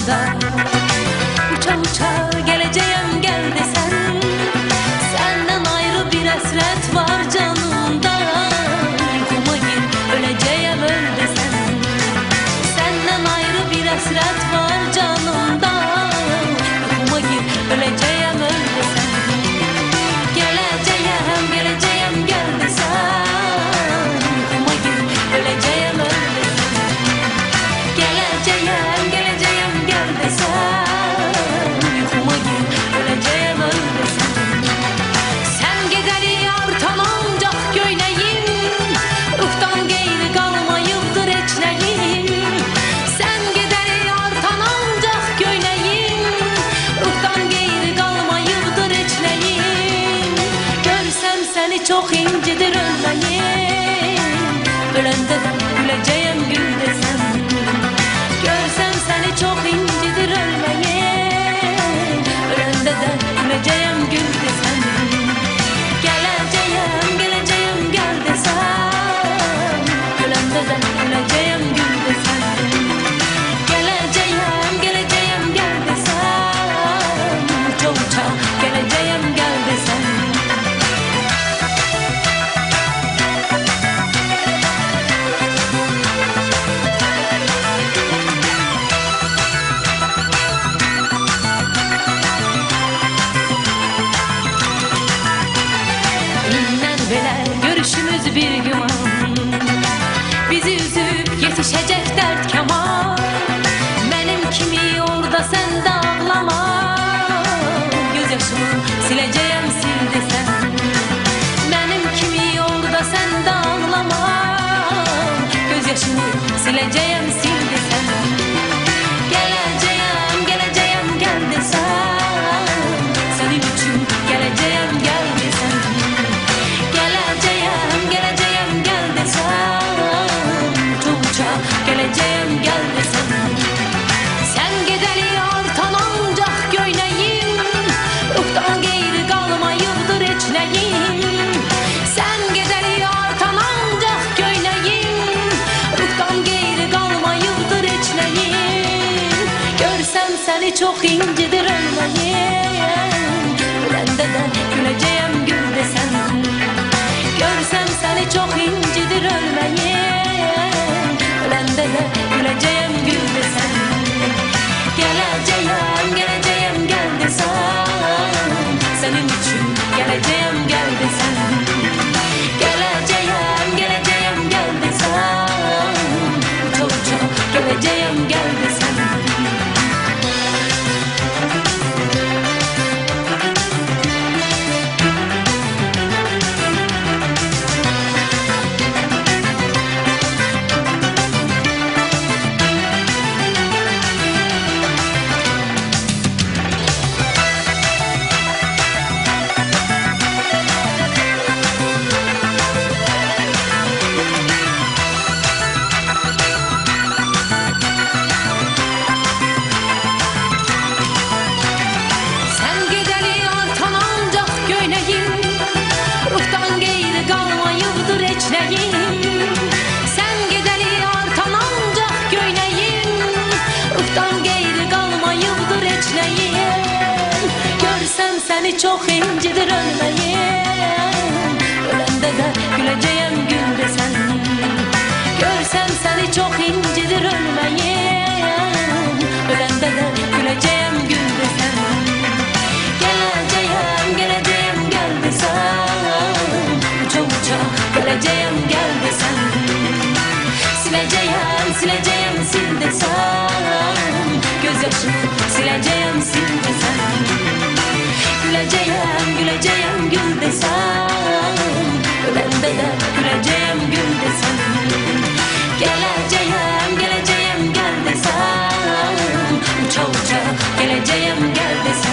başında. Uça uça geleceğim gel desen, senden ayrı bir hasret var canımda. Yuhuma gir öleceğim öl desen, senden ayrı bir hasret var canımda. Yuhuma gir öleceğim öl desen, geleceğim geleceğim gel desen, yuhuma gir öleceğim öl desen, geleceğim geleceğim gel desen, yuhuma gir öleceğim öl desen. Sen gederi artan ancak göyneyim, ruhtan geyri kalmayıptır eçleyim. Sen gederi artan ancak göyneyim, ruhtan geyri kalmayıptır eçleyim. Görsem seni çok incidir ölmeyim, ölende de güleceğim gül desem. Görsem seni çok incidir ölmeyim, ölende de güleceğim gül desem. Geleceğim geleceğim gel desem, ölende de güleceğim gül desem. Geleceğim geleceğim gel desem, uça uça geleceğim gel desem. İnnen belə görüşümüz bir güman, bizi üzüp yetişecek dert keman. Benim kimi orada sen de ağlama, gözyaşımı sileceğim sil desen. Benim kimi orada sen de ağlama, gözyaşımı sileceğim sil desen. Geleceğim geleceğim gel desen, senin için geleceğim gel desen. Geleceğim geleceğim gel desen, uça geleceğim gel desen. Sen gedeli artan ancak göyneyim, ruhtan geyri kalmayıptır eçleyim. Sen gedeli artan ancak göyneyim, ruhtan geyri kalmayıptır eçleyim. Görsem seni çok incidir ölmeyim, ölende de güleceğim gül desen. Görsem seni çok incidir ölmeyim, ölende de güleceğim gül desen. Geleceğim geleceğim gel desen, senin için geleceğim gel desen. Geleceğim geleceğim gel desen, uça uça geleceğim gel desen. Sen gedeli artan ancak göyneyim, ruhtan geyri kalmayıptır eçleyim. Sen gedeli artan ancak göyneyim, ruhtan geyri kalmayıptır eçleyim. Görsem seni çok incidir ölmeyim, ölende de güleceğim gül desen. Görsem seni çok incidir ölmeyim, ölende de güleceğim gül desen. Geleceğim geleceğim gel desen, uça uça geleceğim gel desen. Sileceğim sileceğim sil desen, gözyaşımı sileceğim sil desen. Güleceğim güleceğim gül desen, ölende de güleceğim gül desen. Geleceğim geleceğim gel desen, uça uça geleceğim gel desen.